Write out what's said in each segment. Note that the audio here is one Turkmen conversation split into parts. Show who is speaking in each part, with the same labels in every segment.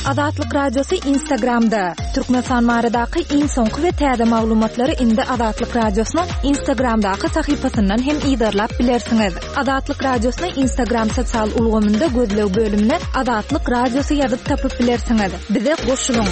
Speaker 1: Azatlyk Radiosu Instagramda. Türkmenistan maradaky iň soňky we täze maglumatlary indi Azatlyk Radiosynyň Instagramdaky sahypasyndan hem ýydarlap bilersiňiz. Azatlyk Radiosynyň Instagram sosial ulgamynda gözlew bölümine Azatlyk Radiosu ýazyp tapyp bilersiňiz. Bize goşulyň.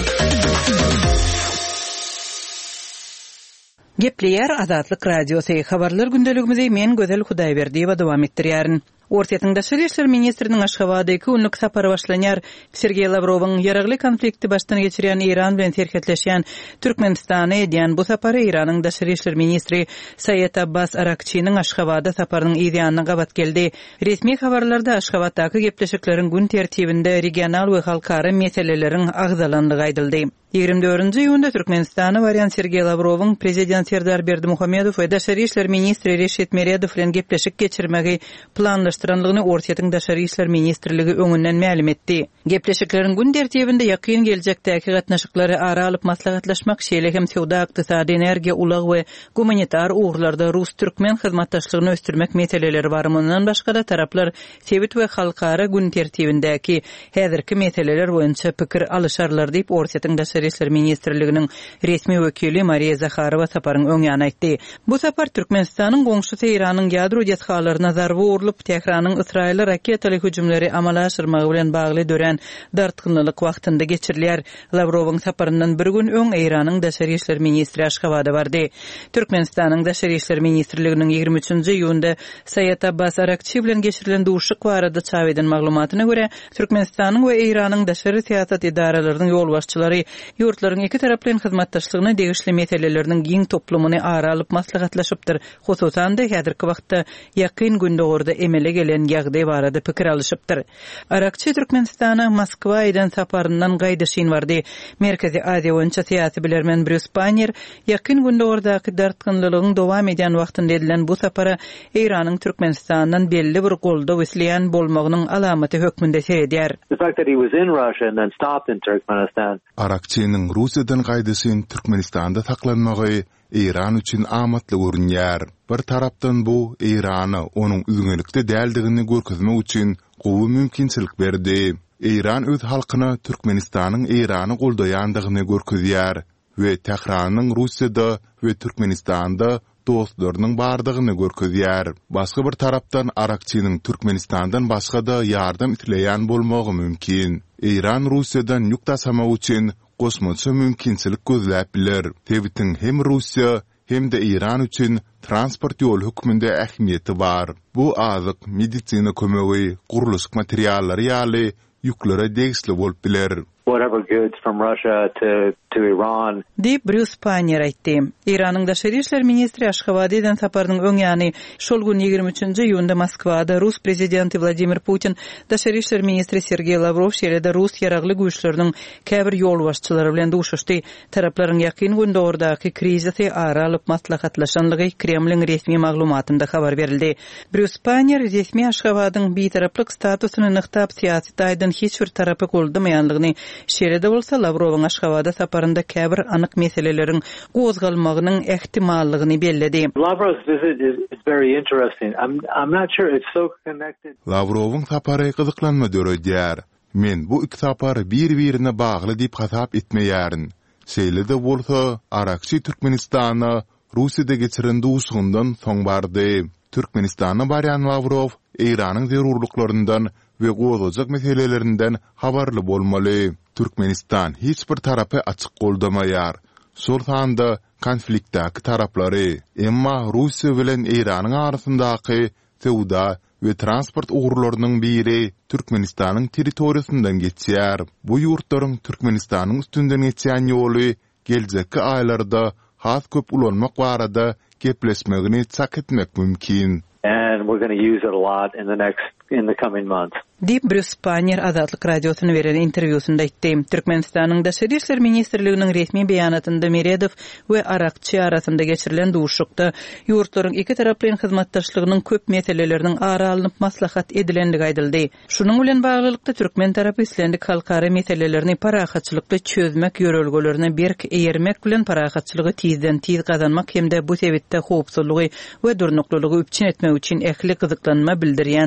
Speaker 2: Gepleýär Azatlyk Radiosu habarlar gündeligimizi men Gözel Hudaýberdiýewa dowam etdirýärin. Ortaýatynda Daşary işler ministriniň Aşgabatyky unluk sapary başlanýar. Sergey Lavrowyň ýaragly konflikti başdan geçirýän Iran bilen terketleşýän Türkmenistany edýän bu sapary Iranyň Daşary işler ministri Sayed Abbas Arakçynyň Aşgabada saparynyň ýa-da gabat geldi. Resmi habarlarda Aşgabatdaky gepleşikleriň gün tertibinde regional we halkara meseleleriň agzalandygy aýdyldy. 24-nji ýunda Türkmenistany barýan Sergey Lavrowyň prezident Serdar Berdimuhammedow we Daşary işler ministri Reşit Meredow bilen gepleşik geçirmegi planlaşdyranlygyny Ortaýatynda Daşary işler ministrligi öňünden ma'lum etdi. Gepleşikleriň gün tertibinde ýakyn geljekdäki gatnaşyklary ara alyp maslahatlaşmak şeýle hem sowda, ykdysady, energiýa, ulag we gumanitar ugrlarda Rus-Türkmen hyzmatdaşlygyny östürmek meseleleri bar. Mundan başga da taraplar sewit we halkara gün tertibindäki häzirki meseleler boýunça pikir alışarlar diýip Ortaýatynda Daşary işler ministrliginiň resmi wekili Mariya Zakharowa saparyň öňýany aýtdy. Bu sapar Türkmenistanyň goňşusy Iranyň ýadro destgalaryna zarby urulyp Tehranyň Israýil raketaly hüjümleri amala aşyrmagy bilen bagly dören dartgynlyk wagtynda geçirilýär. Lavrowyň saparyndan bir gün öň Iranyň Daşary işler ministri Aşgabada bardy. Türkmenistanyň Daşary işler ministrliginiň 23-nji ýylynda Sayed Abbas Arakçy bilen geçirilen duşuk barada çap eden maglumatyna görä Türkmenistanyň we Iranyň daşary siýasat idaralarynyň ýolbaşçylary ýurtlaryň iki tarap bilen hyzmatdaşlygyna degişli meseleleriniň giň toplumuny ara alyp maslahatlaşypdyr. Hususan da häzirki wagtda ýakyn gündogorda emele gelen ýagdaý barada pikir alışypdyr. Arakçy Türkmenistana Moskwa eden saparyndan gaýdyşyn bardy. Merkezi Aziýa boýunça siýasy bilermen Bruce Panyer ýakyn gündogordaky dartgynlygyň dowam eden wagtynda edilen bu sapara Iranyň Türkmenistandan belli bir golda wesleýän bolmagynyň alamaty hökmünde seredýär.
Speaker 3: The fact that he was in Russia and then stopped in Turkmenistan.
Speaker 4: Arakçynyň Russiýadan gaýdyşyn Türkmenistanda saklanmagy İran üçin amatly görünýär. Bir tarapdan bu Irany onuň üňelikde däldigini görkezmek üçin gowy mümkinçilik berdi. İran öz halkyna Türkmenistanyň Irany goldaýandygyny görkezýär we Tehranyň Russiýada we Türkmenistanda dostlarynyň bardygyny görkezýär. Başga bir tarapdan Arakçynyň Türkmenistandan başga da ýardam itileýän bolmagy mümkin. İran Russiýadan ýük taşamak üçin gosmaça mümkinçilik gözläp biler. Tebitiň hem Russiýa hem de İran üçin transport ýol hökmünde ähmiýeti bar. Bu azyk, medisina kömegi, guruluş materiallary ýaly ýüklere degişli bolup biler.
Speaker 3: Whatever goods from Russia to Iran.
Speaker 2: Dip Bruce Panyer aýtdy. Iranyň Daşary işler ministri Aşgabatydan saparynyň öňýany şol gün 23-nji ýylynda Moskwada Rus prezidenti Vladimir Putin, Daşary işler ministri Sergey Lavrow şeýle Rus ýaragly güýçleriniň käbir ýolbaşçylary bilen duşuşdy. Taraplaryň ýakyn gündogordaky krizisy ara alyp maslahatlaşanlygy Kremliň resmi maglumatynda habar berildi. Bruce Panyer resmi Aşgabatyň bitaraplyk statusyny nyktap siýasat aýdan hiç bir tarapy goldamaýanlygyny şeýle bolsa Lavrowyň Aşgabada saparynda käbir anyk meseleleriň gozgalmagynyň ähtimallygyny belledi.
Speaker 3: Lavrov's visit is very interesting. I'm not sure it's so connected.
Speaker 4: Lavrowyň sapary gyzyklanma döredýär. Men bu iki sapar bir-birine bagly diýip hasap etmeýärin. Şeýle de bolsa Arakçy Türkmenistana Russiýada geçiren duşundan soň bardy. Türkmenistana barýan Lavrov Iranyň zerurluklaryndan we gozajak meselelerinden habarly bolmaly. Türkmenistan hiç bir tarapy açyk goldamaýar. Şol sanda konfliktdäki taraplary, emma Russiýa bilen Iranyň arasyndaky sowda we transport ugrularynyň biri Türkmenistanyň territoriýasyndan geçýär. Bu ýurtlaryň Türkmenistanyň üstünden geçýän ýoly geljekki aýlarda has köp ulanmak barada gepleşmegini çak etmek mümkin.
Speaker 3: And we're going to use it a lot in the coming months.
Speaker 2: Dip Bruce Panyer Azatlyk Radiosyna beren interwýusynda aýtdy. Türkmenistanyň Daşary işler ministrliginiň resmi beýanatynda Meredow we Arakçy arasynda geçirilen duşukda ýurtlaryň iki tarap bilen hyzmatdaşlygynyň köp meseleleriniň ara alynyp maslahat edilendigi aýdyldy. Şunyň bilen baglykda Türkmen tarapy islendik halkara meselelerini parahatçylykly çözmek ýörelgelerini berk eýermek bilen parahatçylygy tizden tiz gazanmak hemde bu sebäpde howpsuzlygy we durnuklylygy üçin etmek üçin ähli gyzyklanma bildirýän taraplar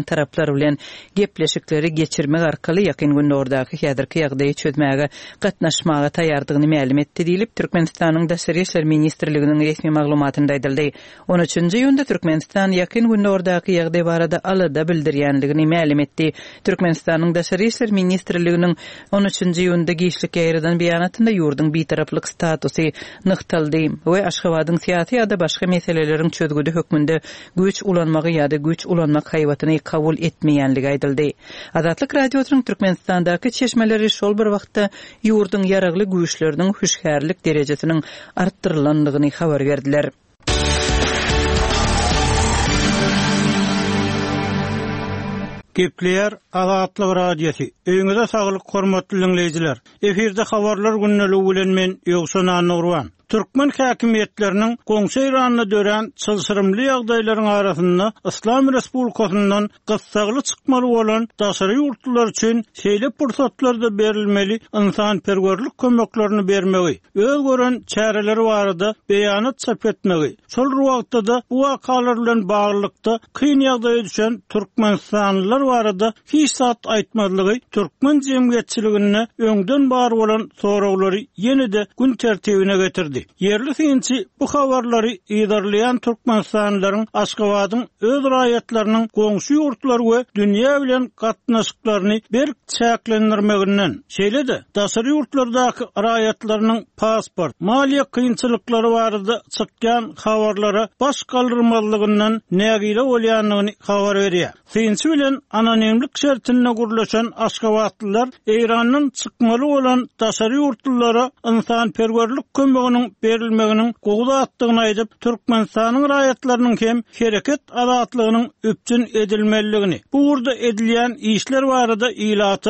Speaker 2: ýollar bilen gepleşikleri geçirmek arkaly ýakyn gündäki häzirki ýagdaýy çözmäge gatnaşmaga taýýardygyny ma'lum etdi diýilip Türkmenistanyň Daşary işler ministrliginiň resmi maglumatynda aýdyldy. 13-nji ýylda Türkmenistan ýakyn gündäki ýagdaý barada alada bildirýändigini ma'lum etdi. Türkmenistanyň Daşary işler ministrliginiň 13-nji ýylda giýişlik ýerden beýanatynda ýurduň bitaraplyk statusy nykdaldy we Aşgabatyň syýasy ýa-da başga meseleleriň çözgüde hökmünde güç ulanmagy ýa-da güç ulanmak haýwatyny kabul etmeýänligi aýdyldy. Azatlyk radiosynyň Türkmenistandaky çeşmeleri şol bir wagtda ýurduň ýaragly güýçleriniň hüşgärlik derejesiniň artdyrylandygyny habar berdiler.
Speaker 5: Gepler Azatlyk radiosu. Öňüňizde saglyk hormatly dinleýijiler. Eferde habarlar günneligi bilen men Ýogsan Nurwan. Türkmen häkimetleriniň goňşy Iranyna dören çylşyrymly ýagdaýlaryň arasynda Islam Respublikasyndan gyssagly çykmaly bolan daşary ýurtlar üçin şeýle pursatlarda berilmeli insan perwerlik kömeklerini bermegi, öz gören çäreleri barada beýanat çap etmegi. Şol wagtda da bu wakalar bilen baglykda kyn ýagdaýa düşen türkmenistanlylar barada hiç zat aýtmadlygy türkmen jemgyýetçiligine öňden bar bolan soraglary ýene-de gün tertibine getirdi. Yerli synçy bu habarlary ýydarlayan türkmenistanlylaryň Aşgabatyň öz raýatlarynyň goňşy ýurtlar we dünýä bilen gatnaşyklaryny bir çäklendirmeginden, şeýle-de daşary ýurtlardaky raýatlarynyň pasport, maliýe kynçylyklary barada çykýan habarlara baş galdyrmalygyndan nägile bolýanlygyny habar berýär. Synçy bilen anonimlik şertine gurlaşan Aşgabatlylar Iranyň çykmaly bolan daşary ýurtlara insan perwerlik kömeginiň berilmeginiň gowda atdygyny aýdyp Türkmenistanyň raýatlarynyň hem hereket azatlygynyň üpçün edilmeligini, bu urda edilýän işler barada ilaty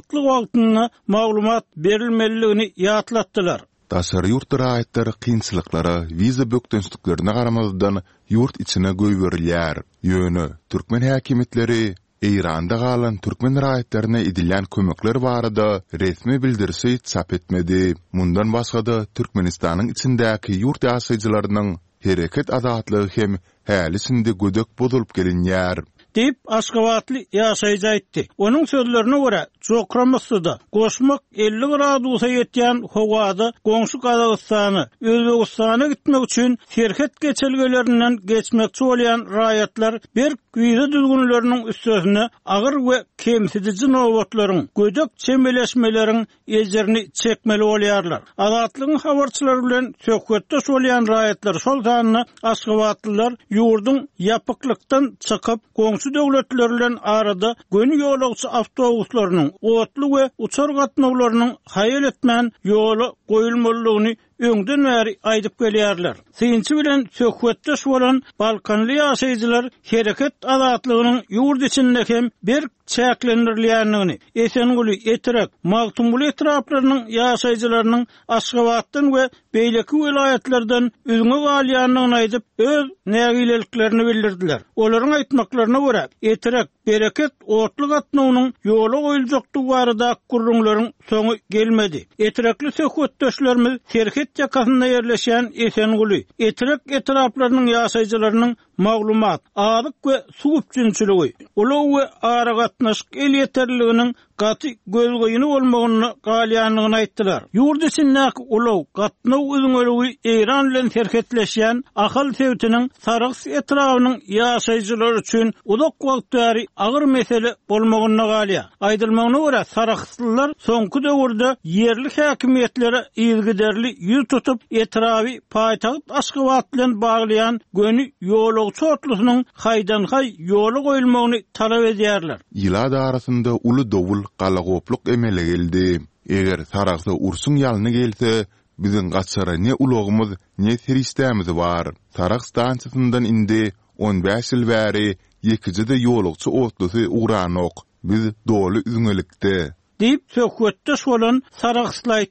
Speaker 5: wagtly maglumat berilmeligini ýatlatdylar.
Speaker 4: Daşary ýurt raýatlary kynçylyklary, wiza bökdensliklerine garamazdan ýurt içine göýberilýär. Ýöne türkmen häkimetleri Iranda galan türkmen raýatlaryna edilýän kömekler barada resmi bildirisi çap etmedi. Mundan başga da Türkmenistanyň içindäki ýurt ýaşaýjylarynyň hereket azatlygy hem hälisinde gödök bolup gelinýär. Deyip Aşgabatly ýaşaýjy aýtdy. Onuň sözlerine görä, Jokramasda goşmak 50 gradusa ýetýän howada goňşy Kazakstany, Özbegistana gitmek üçin herket geçelgelerinden geçmekçi bolýan raýatlar bir güýde düzgünleriniň üstüne agyr we kemsitici nowatlaryň, gödök çemeleşmeleriň ejerini çekmeli bolýarlar. Azatlygyň habarçylary bilen söhbetde bolýan raýatlar şol tanyny Aşgabatlylar ýurduň ýapyklykdan çykyp goňşy döwletler bilen arada gönü ýolagçy awtobuslarynyň, otly we uçar gatnawlarynyň haýal etmän ýoly goýulmalygyny öňden bäri aýdyp gelýärler. Synçy bilen söhbetde bolan Balkanly ýaşaýjylar hereket azatlygynyň ýurt içinde hem bir çäklendirilýändigini, Esenguly, Eterek, Magtumbuly etraplarynyň ýaşaýjylarynyň Aşgabatdan we beýleki vilayetlerden üzüňe galýanlygyny aýdyp öz nägileliklerini bildirdiler. Olaryň aýtmaklaryna görä, Eterek, Bereket otly gatnawynyň ýola goýuljakdygy barada gurrunlaryň soňy gelmedi. Eterekli söhbetdeşlerimiz herket ýakasynda ýerleşen Esenguly, Eterek etraplarynyň ýaşaýjylarynyň maglumat, adyk we suw üçinçiligi, ulaw we ara gatnaşyk el ýeterliginiň gaty gözgöýüni bolmagyny galýanlygyny aýtdylar. Ýurt içindäki ulaw gatnaw üzüňeligi Iran bilen herketleşýän ahal sewtiniň Sarıks etrawynyň ýaşaýjylary üçin uzak wagt bäri agyr mesele bolmagyny galýar. Aýdylmagyna görä Sarıkslylar soňky döwürde yerli häkimetlere ýygyderli ýüz tutup etrawy paýtagyt Aşgabat bilen baglayan gönü ýolagçy otlusynyň haýdan-haý ýoly goýulmagyny talap edýärler. Ýylada arasynda uly dowul galagopluk emele geldi. Eger Sarıksy ursun ýalyny gelse, biziň gaçara ne ulagymyz, ne seristämiz bar. Sarıks stansiýasyndan indi 15 ýyl bäri ýekide ýolagçy otlusy uranok. Biz doly üzüňelikde. Deyip söhbetde bolan Sarıksly aýtdy.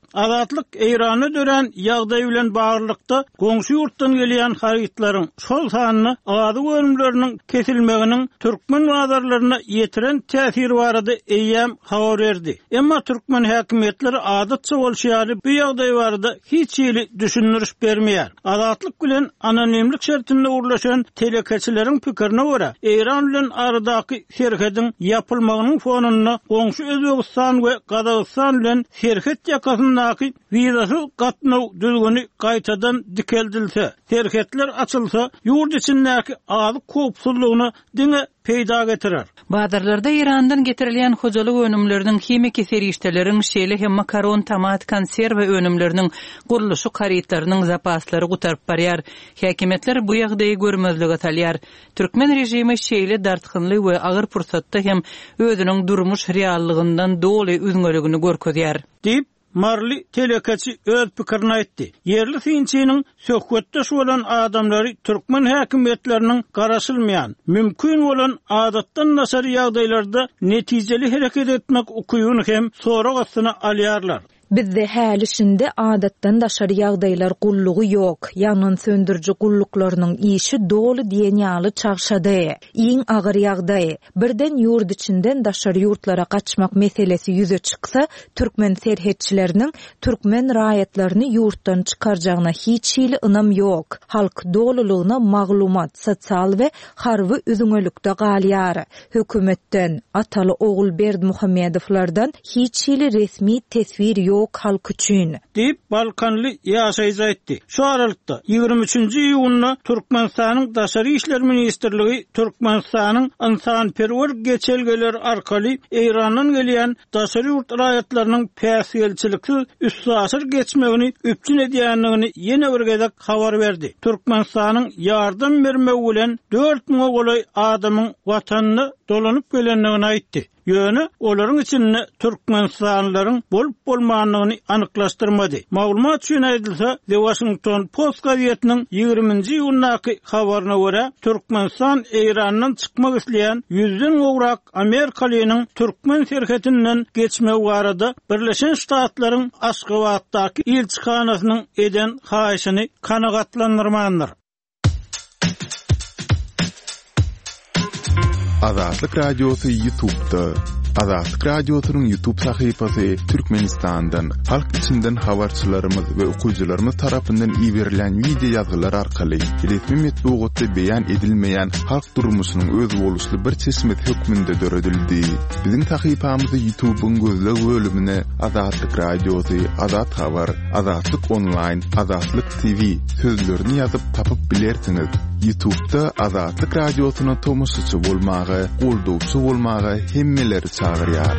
Speaker 5: Azatlyk Eýrany dören ýagdaý bilen baglykda goňşy ýurtdan gelýän harytlaryň şol sanyny ady görümleriniň kesilmeginiň türkmen wazarlaryna ýetiren täsiri barady eýýäm habar berdi. Emma türkmen häkimetleri adatça bolşýary bu ýagdaý barada hiç ýyly düşünürüş bermeýär. Azatlyk bilen anonimlik şertinde urlaşan telekeçileriň pikirine görä, Eýran bilen aradaky serhediň ýapylmagynyň fonunda goňşy Özbegistan we Gazagystan bilen serhet ýakasyndaky wizasy gatnaw düzgüni gaýtadan dikeldilse, serhetler açylsa, ýurt içindäki azyk kopsullygyny diňe peýda getirer.
Speaker 2: Bazarlarda Irandan getirilýän hojalyk önümleriniň hemiki serişdeleriň şeýle hem makaron, tomat, konserwe önümleriniň guruluşy harytlarynyň zapaslary gutarp barýar. Häkimetler bu ýagdaýy görmezlige salýar. Türkmen rejimi şeýle dartykynly we agyr pursatda hem özüniň durmuş reallygyndan doly üzüňeligini görkezýär.
Speaker 5: Diýip Marli telekeçi öz pikirini aýtdy. Yerli finçiniň söhbetdeş bolan adamlary türkmen häkimetleriniň garaşylmaýan, mümkin bolan adatdan nasar ýagdaýlarda netijeli hereket etmek ukuýuny hem soragysyna alýarlar.
Speaker 1: Bizde häl işinde adatdan daşary ýagdaýlar gullugy ýok. Ýangyn söndürji gulluklarynyň işi dolu diýen ýaly çagşady. Iň agyr ýagdaý. Birden ýurt içinden daşary ýurtlara gaçmak meselesi ýüze çyksa, türkmen serhetçileriniň türkmen raýatlaryny ýurtdan çykarjagyna hiç ýyly ynam ýok. Halk dolulugyna maglumat, sosial we harby üzüňelikde galýar. Hökümetden, ataly oğul Berdimuhammedowlardan hiç ýyly resmi tesvir ýok halk üçin.
Speaker 5: Diýip Balkanly ýaşaýjy aýtdy. Şu aralykda 23-nji iýuny Türkmenistanyň Daşary işler ministrligi Türkmenistanyň insanperwer geçelgeler arkaly Eýrandan gelýän daşary ýurt raýatlarynyň päsgelçilikli üstü asyr geçmegini üpçün edýänligini ýene bir gezek habar berdi. Türkmenistanyň ýardam bermegi bilen 4000 golay adamyň watanyny dolanyp gelenligini aýtdy. Ýöne olaryň içinde Türkmenistanlylaryň bolup bolmanlygyny anyklaşdyrmady. Maglumat üçin aýdylsa, The Washington Post gazetiniň 20-nji ýylynaky habaryna görä, Türkmenistan Eýrandan çykmak isleýän 100den gowrak Amerikalynyň türkmen serhetinden geçmegi barada Birleşen Ştatlaryň Aşgabatdaky elçixanasynyň eden haýyşyny kanagatlandyrmandyr.
Speaker 4: Azatlyk Radiosu YouTube'da. Azatlyk Radiosu'nun YouTube sahypasy Türkmenistan'dan, halk içinden habarçylarymyz we okuyjylarymyz tarapyndan iýerilen video ýazgylar arkaly resmi metbuatda beýan edilmeýän halk durmuşynyň öz boluşly bir çeşmet hökmünde döredildi. Biziň sahypamyzy YouTube'un gözle bölümine Azatlyk Radiosu, Azat Habar, Azatlyk Online, Azatlyk TV sözlerini ýazyp tapyp bilersiňiz. YouTube'da Azatlyk Radiosu'na tomusçy bolmagy, goldowçy bolmagy hemmeleri çağırýar.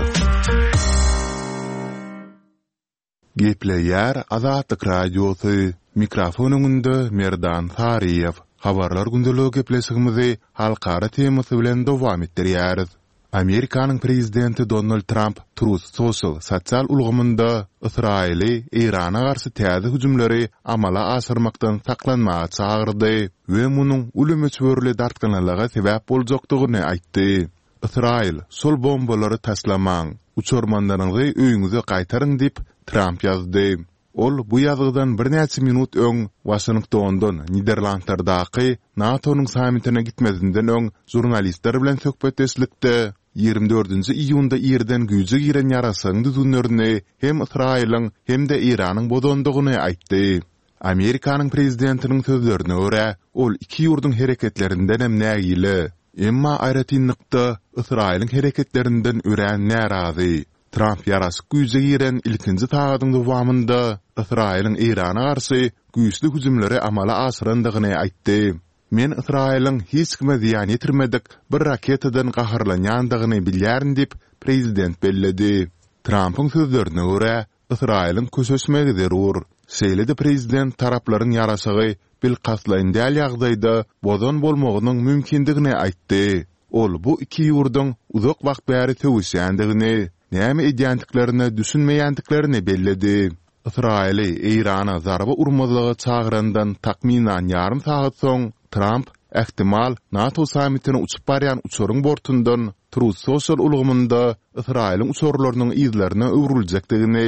Speaker 4: Gepleýär Azatlyk Radiosu. Mikrofonunda Merdan Sariýew. Habarlar gündeligi gepleşigimizi halkara temasy bilen dowam etdirýäris. Amerikanyň prezidenti Donald Trump Truth Social sosial ulgamynda Israili Eýrana garşy täze hüjümleri amala aşyrmakdan saklanmaga çağırdy we munyň ulumçwörli dartgynlyga sebäp boljakdygyny aýtdy. Israil sol bombalary taslamaň, uçurmanlaryňy öýüňize gaýtaryň diýip Trump ýazdy. Ol bu ýazgydan bir näçe minut öň Washingtondan Niderlandlardaky NATO'nun samitine gitmezinden öň jurnalistler bilen söhbetleşlikde 24-nji iýunda ýerden güýje giren ýarasyň düzünlerini hem Israiliň hem de Iranyň bodondygyny aýtdy. Amerikanyň prezidentiniň sözlerine görä, ol iki ýurdun hereketlerinden hem nägili, emma aýratynlykda Israiliň hereketlerinden ören närazy. Trump ýarasyk güýje giren ilkinji taýadyň dowamında Israiliň Irana garşy güýçli hüjümleri amala aşyrandygyny aýtdy. Men Israiliň hiç kime ziýan ýetirmedik bir raketadan gaharlanýandygyny bilýärin diýip prezident belledi. Trump'yň sözlerine görä, Israiliň köşeşmegi zerur. Şeýle-de prezident taraplaryň ýarasygy bil gaslaýan ýagdaýda bodon bolmagynyň mümkindigini aýtdy. Ol bu iki ýurdun uzak wagt bäri töwüşýändigini, näme edýändiklerini düşünmeýändiklerini belledi. Israili Eýrana zarba urmazyga çağırandan takminan ýarym saat soň Trump ähtimal NATO samitine uçup barýan uçuryň bortundan Truth Social ulgamynda Israiliň uçurlarynyň izlerine öwrüljekdigini,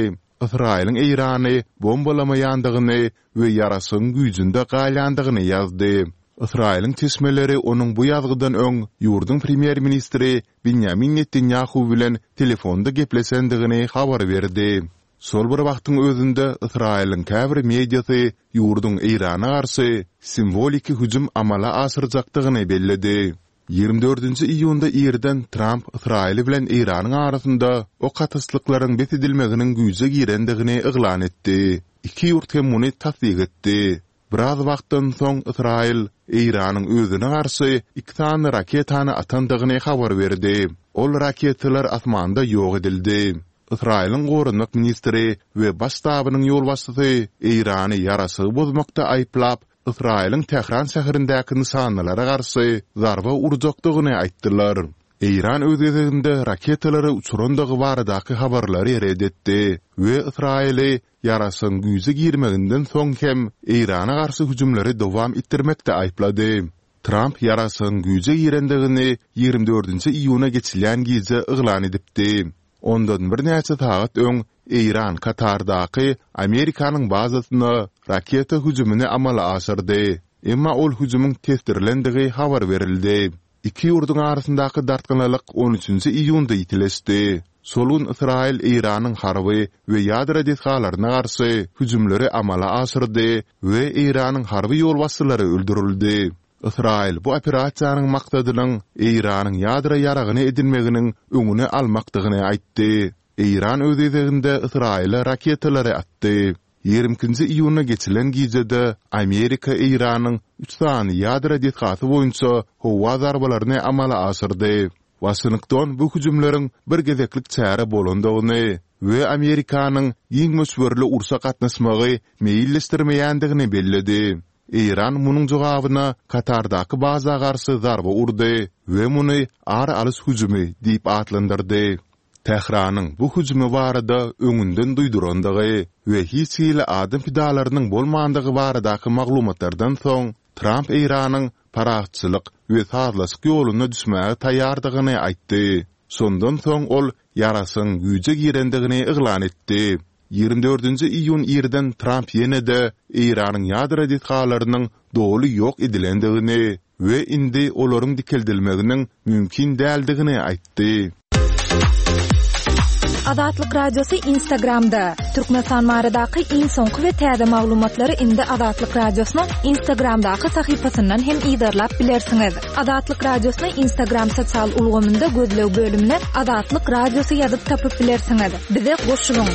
Speaker 4: Israil'in Irany bombalamayandygyny we yarasyn güýjünde galyandygyny ýazdy. Israil'in tesmeleri onun bu ýazgydan öň ýurdun premier ministri Benjamin Netanyahu bilen telefonda geplesendigini habar berdi. Sol bir wagtyň özünde Israil'in käbir mediasy ýurdun Irana garşy simbolik hüjüm amala asyrjakdygyny bellidi. 24-nji iýunda ýerden Trump Israil bilen Iranyň arasynda o katyslyklaryň betedilmeginiň güýje girendigini eglan etdi. Iki ýurt hem muny tasdik etdi. Biraz wagtdan soň Israil Iranyň özüne garşy 2 tane raketany atandygyny habar berdi. Ol raketler asmanda ýok edildi. Israil'in gorunluk ministri we baştabynyň ýolbaşçysy Irany yarasy bozmakda aýplap Israil'in Tehran şäherindäki nişanlara garşy zarba urjakdygyny aýtdylar. Iran özüňde raketalary uçurandygy baradaky habarlary redetdi we Israili yarasyn güýje girmeginden soň hem Irana garşy hüjümleri dowam etdirmekde aýplady. Trump yarasyn güýje girendigini 24-nji iýuna geçilen gije eglan edipdi. Ondan bir näçe saat öň Iran Katardaky Amerikanyň bazasyna raketa hüjümini amala asyrdy. Emma ol hüjümüň testirlendigi habar berildi. İki ýurdun arasyndaky dartgynlyk 13-nji iýunda ýitileşdi. Solun Israil Iranyň harby we ýadra dehgalaryna garşy hüjümleri amala asyrdy we Iranyň harby ýolbaşçylary öldürildi. Israil bu operasiýanyň maksadynyň Iranyň ýadra ýaragyny edilmeginiň öňüne almakdygyny aýtdy. Iran özüňde Israil'e raketalary atdy. 20-nji iýuna geçilen gijede Amerika Iranyň 3 tane ýadra dehgasy boýunça howa zarbalaryny amala asyrdy. Washington bu hüjümleriň bir gezeklik çäre bolandygyny we Amerikanyň ýeňmeşwerli ursa gatnaşmagy meýilleşdirmeýändigini bellidi. Iran munyň jogabyna Katardaky baza garşy zarba urdy we muny ara alys hüjümi diýip atlandyrdy. Tehranyň bu hüjümi barada öňünden duýdurandygy we hiç hili adam pidalarynyň bolmandygy baradaky maglumatlardan soň Trump Iranyň paraçylyk we sazlaşyk ýoluna düşmäge taýýardygyny aýtdy. Sondan soň ol yarasyn güýje girendigini eglan etdi. 24-nji iýun ýerden Trump ýene-de Iranyň ýadra dehgalarynyň dogly ýok edilendigini we indi olaryň dikeldilmeginiň mümkin däldigini aýtdy.
Speaker 1: Azatlyk Radiosu Instagramda. Türkmenistan maradaky iň soňky we täze maglumatlary indi Azatlyk Radiosynyň Instagramdaky sahypasyndan hem ýydarlap bilersiňiz. Azatlyk Radiosynyň Instagram sosial ulgamynda gözlew bölümine Azatlyk Radiosu ýazyp tapyp bilersiňiz. Bize goşulyň.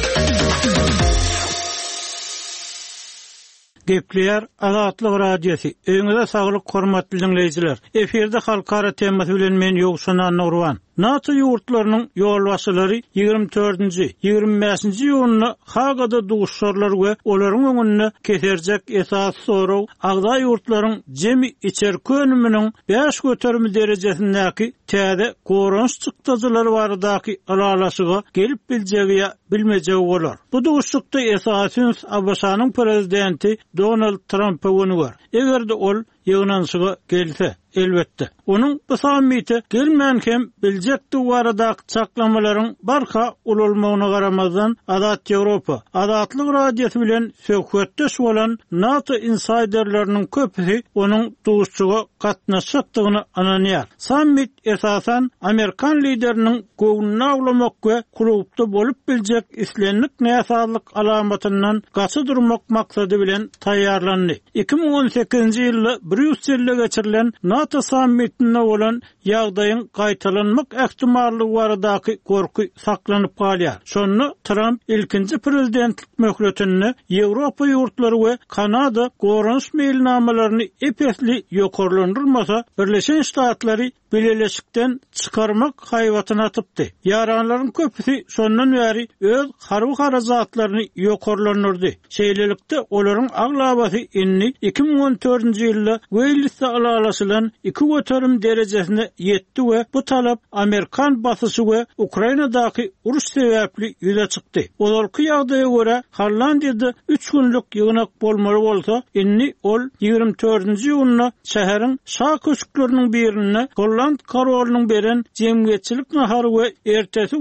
Speaker 5: Gepler Azatlyk Radiosu. Öňüňizde saglyk hormatly dinleýijiler. Eferde halkara temasy bilen men Ýogşan Nurwan. NATO ýurtlarynyň ýolbaşçylary 24-nji, 25-nji ýylyny Hagada duguşşarlar we olaryň öňüne keserjek esas soraw agda ýurtlaryň jemi içerki önüminiň 5 göterimi derejesindäki täze goranç çykdyjylary baradaky alalaşyga gelip biljegi bilmejegi bolar. Bu duguşşykda esasyn Abaşanyň prezidenti Donald Trump'a öňüger. Egerde ol ýygnanşyga gelse, elbetde. Onun bu sammiti gelmän hem biljekdi baradaky çaklamalaryň barka ululmagyna garamazdan Azat Ýewropa, Azatlyk Radiosu bilen söhbetdeş bolan NATO insiderleriniň köpüsi onuň duguşçuga gatnaşykdygyny ananýar. Sammit esasan Amerikan lideriniň gowuny awlamak we klubda bolup biljek islenlik näsazlyk alamatyndan gaçy durmak maksady bilen taýýarlandy. 2018-nji ýylda Brüsselde geçirilen NATO sammitine olan ýagdaýyň gaýtalanmak ähtimallygy baradaky gorky saklanyp galýar. Şonu Trump ilkinji prezidentlik möhletini Ýewropa ýurtlary we Kanada goranç meýilnamalaryny epesli ýokarlandyrmasa Birleşen Ştatlary bileleşikden çıkarmak hayvatına atıptı. Yaranların köpüsü sondan beri öz harbi harazatlarını yokorlanırdı. Şeylelikte onların ağlabası inni 2014. yılda Wales'te alalaşılan 2 göterim derecesine yetti ve bu talep Amerikan basışı ve Ukrayna'daki uruş sebepli yüze çıktı. Olarkı yağdaya göre Hollandiyada 3 günlük yığınak bolmalı olsa inni ol 24. yılına şehrin sağ köşklerinin birine Holland kararının beren cemiyetçilik naharı ve ertesi gün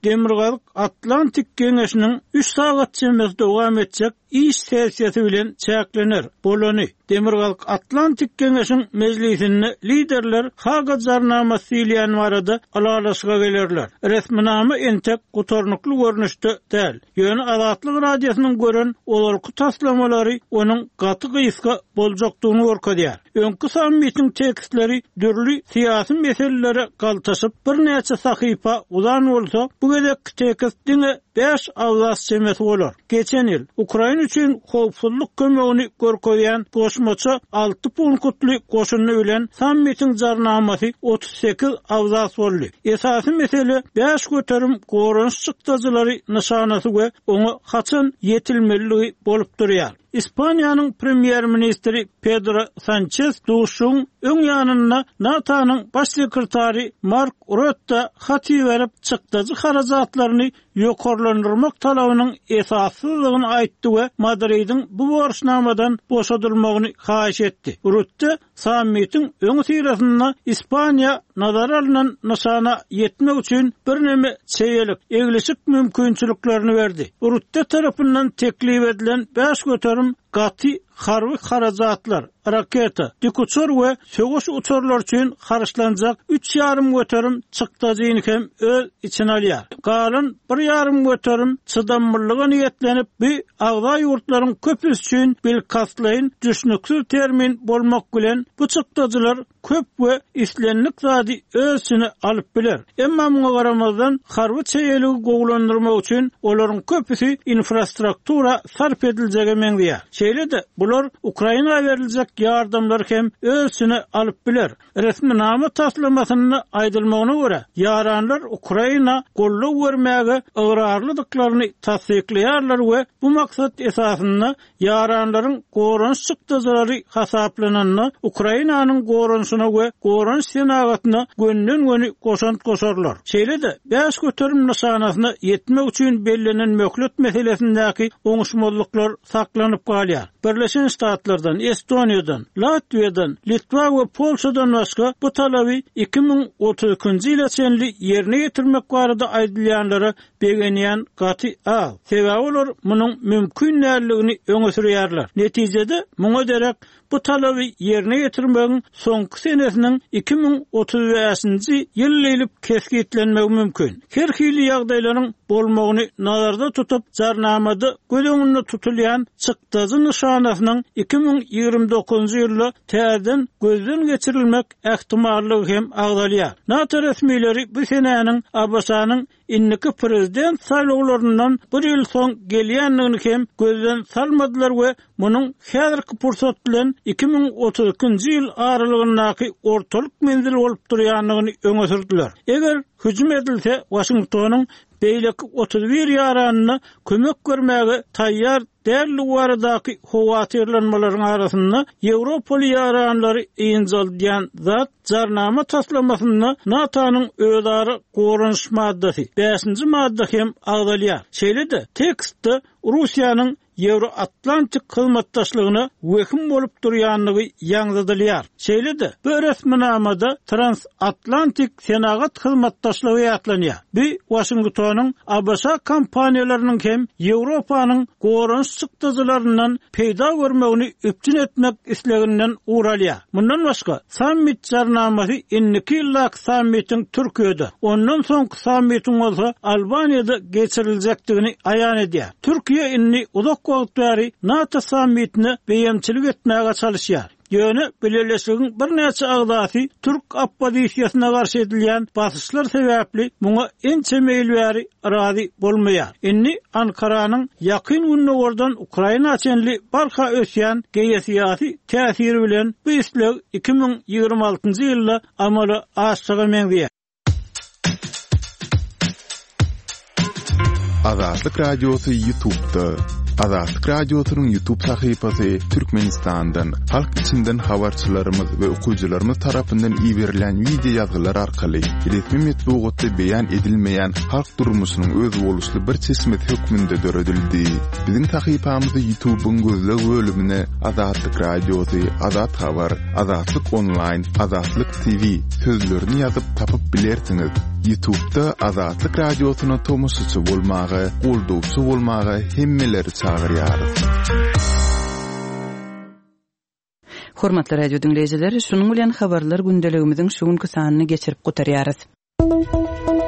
Speaker 5: Demirgalyk Atlantik Geňeşiniň 3 sagat çemez dowam etjek iş sesiyeti bilen çäklenir. Bolony Demirgalyk Atlantik Geňeşiniň mejlisinde liderler Haga jarnamasy ýylýan barada alalaşyga gelerler. Resminama entek gutornukly görnüşde däl. Ýöne Azatlyk radiosynyň gören olarky taslamary onuň gaty gyýyska boljakdygyny görkezýär. Öňkü sammitin tekstleri dürli siyasi meselelere galtaşyp bir näçe sahypa uzan bolsa, bu gedek tekstine 5 awzas çemet bolar. Geçen ýyl Ukraina üçin howpsuzlyk kömegini görkezýän goşmaça 6 punktly goşuny bilen sammitin jarnamasy 38 awzas boldy. Esasy mesele 5 göterim gorunç çykdyjylary nişanasy we oňa haçan yetilmeligi bolup durýar. İspanya'nın premier ministri Pedro Sánchez duşun öň ýanyna NATO'nun baş sekretary Mark Rutte haty berip çykdyjy harajatlaryny ýokarlandyrmak talabynyň esassyzlygyny aýtdy we Madridin bu borçnamadan boşadylmagyny haýyş etdi. Rutte sammitin öň sirasyna İspanya nazar alynan nişana ýetmek üçin bir näme çeýelik egleşik mümkinçiliklerini berdi. Rutte tarapyndan teklip edilen 5 göterim gaty harby harajatlar, raketa, dikuçor we sögüş uçurlar üçin harçlanjak 3,5 göterim çykdyjyny hem öz içine alýar. Galan 1,5 göterim çydamlylyga niýetlenip bir agda ýurtlaryň köpüs üçin bilkaslaýyn düşnüksiz termin bolmak bilen bu çykdyjylar köp we islenlik zady özüne alyp biler. Emma muňa garamazdan harby çeýeligi gowlandyrmak üçin olaryň köpüsi infrastruktura sarp ediljegi meňdiýär. Şeýle-de bular Ukraina beriljek ýardamlar hem özüne alyp biler. Resminama taslamasyny aýdylmagyna görä, ýaranlar Ukraina golluk bermäge ygyrarlydyklaryny tasdikleýärler we bu maksat esasynda ýaranlaryň gorunç çykdyjylary hasaplananyny Ukrainanyň gorunçyna we gorunç senagatyna gönden-göni goşarlar. Şeýle-de 5 göterim nişanasyna ýetmek üçin bellenen möhlet meselesindäki oňuşmazlyklar saklanyp galýar. Birleşen Ştatlardan, Estoniýadan, Latviýadan, Litwa we Polşadan başga bu talaby 2032-nji ýyla çenli ýerine ýetirmek barada aýdylýanlara begenýän gaty aw. Sebäbi olar munyň mümkin näligini öňe sürýärler. Netijede muňa derek bu talaby ýerine ýetirmegiň soňky senesiniň 2035-nji ýyl gelip keskitlenmegi mümkin. Her hili ýagdaýlaryň bolmagyny nazarda tutup jarnamada göz tutulýan çykdyjy nişanasynyň 2029-njy ýylda täzeden gözden geçirilmek ähtimallygy hem agdalýar. NATO resmiýetleri bu senäniň Abbasanyň inniki prezident saýlawlaryndan bir ýyl soň gelýänligini hem gözden salmadylar we munyň häzirki pursat bilen 2032-nji ýyl aralygyndaky ortalyk menzil bolup durýanlygyny öňe sürdiler. Eger hüjüm edilse Washingtonyň beýleki 31 ýaranyna kömek görmäge taýýar däli waradaky howatyrlanmalaryň arasynda Ýewropaly ýaranlary ýyňjaldyň zat jarnama taslamasyny NATO'nun öýdary gorunç maddasy 5-nji madda hem agdalýar. Şeýle-de tekstde Russiýanyň Euro-Atlantik hyzmatdaşlygyna wekим bolup durýanlygy ýaňladylýar. Şeýle-de bu resminamada Transatlantik senagat hyzmatdaşlygy ýatlanýar. Bu Washingtonyň Abasa kompaniýalarynyň hem Ýewropanyň gorunç çykdyjylaryndan peýda görmegini üpçün etmek isleginden uralýar. Mundan başga sammit jarnamasy inniki ýyllak sammitin Türkiýede, ondan soňky sammitin bolsa Albaniýada geçiriljekdigini aýan edýär. Türkiýe inni uzak wagt bäri NATO sammitine beýemçilik etmäge çalışýar. Ýöne belirleşigiň bir näçe agdasy Türk oppozisiýasyna garşy edilýän basyşlar sebäpli muňa ençe meýilbäri razy bolmaýar. Inni Ankaranyň ýakyn günlerden Ukraina çenli barha ösýän geýesiýasy täsiri bilen bu isleg 2026-njy ýylda amala aşyga meňdiýär.
Speaker 4: Azatlyk Radiosu YouTube'da. Azatlyk Radiosunyň YouTube sahypasy Türkmenistandan, halk içinden habarçylarymyz we okuwçylarymyz tarapyndan ýiberilen video ýazgylar arkaly resmi metbuatda beýan edilmeýän halk durmuşynyň öz boluşly bir çeşmet hökmünde döredildi. Biziň sahypamyzda YouTube'un gözleg bölümine Azatlyk Radiosu, Azat Habar, Azatlyk Online, Azatlyk TV sözlerini ýazyp tapyp bilersiňiz. YouTube'da Azatlyk radiosyna tomusçy bolmagy, goldupçy bolmagy hemmeleri çagyrýar.
Speaker 2: Hormatly radio dinleýijiler, şunuň bilen habarlar gündeligimiziň şu günkü sanyny geçirip gutarýarys.